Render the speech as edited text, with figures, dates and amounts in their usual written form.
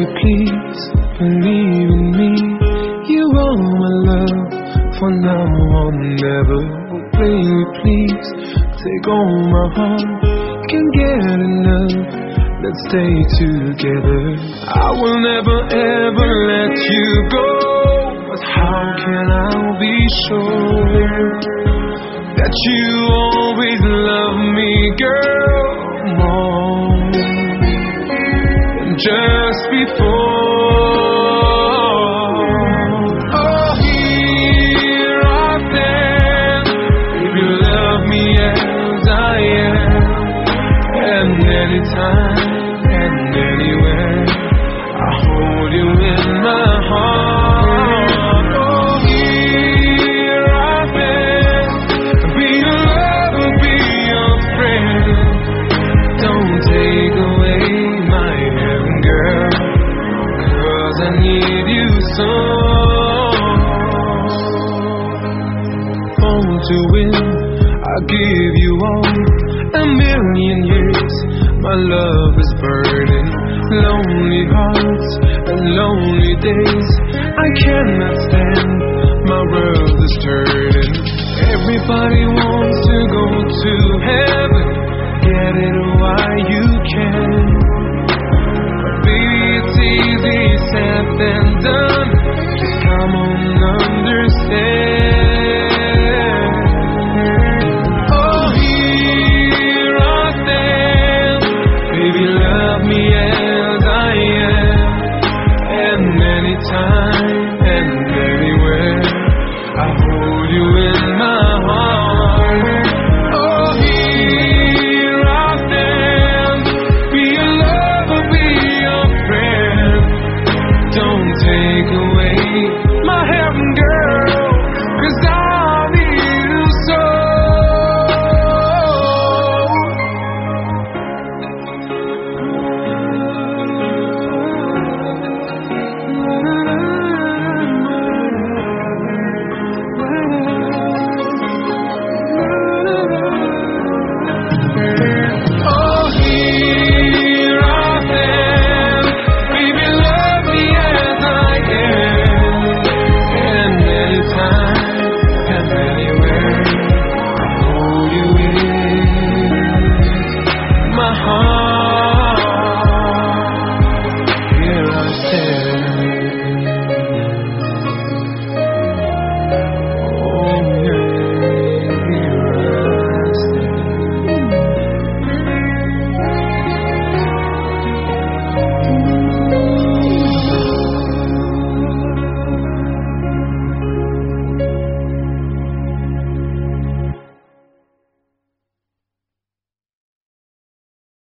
please believe in me. You are my love for now on, never. Baby, please take all my heart. Can't get enough. Let's stay together. I will never ever let you go. But how can I be sure that you always love me, girl, more than just before? Oh, here I stand. If you love me as I am, and anytime and anywhere, I hold you in my heart. Oh, here I stand. Be your lover, be your friend. Don't take away my hand, girl, 'cause I need you so. Born to win, I give you all. A million years, my love is burning. Lonely hearts and lonely days, I cannot stand, my world is turning. Everybody wants to go to heaven, get it while you can.